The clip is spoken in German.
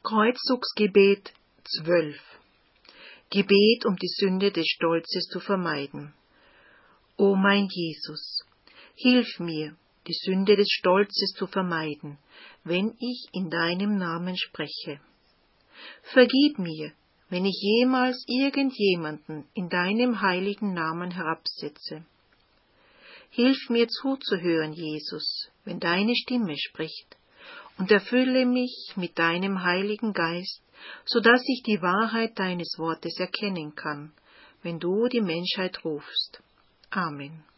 Kreuzzugsgebet 12. Gebet, um die Sünde des Stolzes zu vermeiden. O mein Jesus, hilf mir, die Sünde des Stolzes zu vermeiden, wenn ich in deinem Namen spreche. Vergib mir, wenn ich jemals irgendjemanden in deinem heiligen Namen herabsetze. Hilf mir zuzuhören, Jesus, wenn deine Stimme spricht, und erfülle mich mit deinem Heiligen Geist, so dass ich die Wahrheit deines Wortes erkennen kann, wenn du die Menschheit rufst. Amen.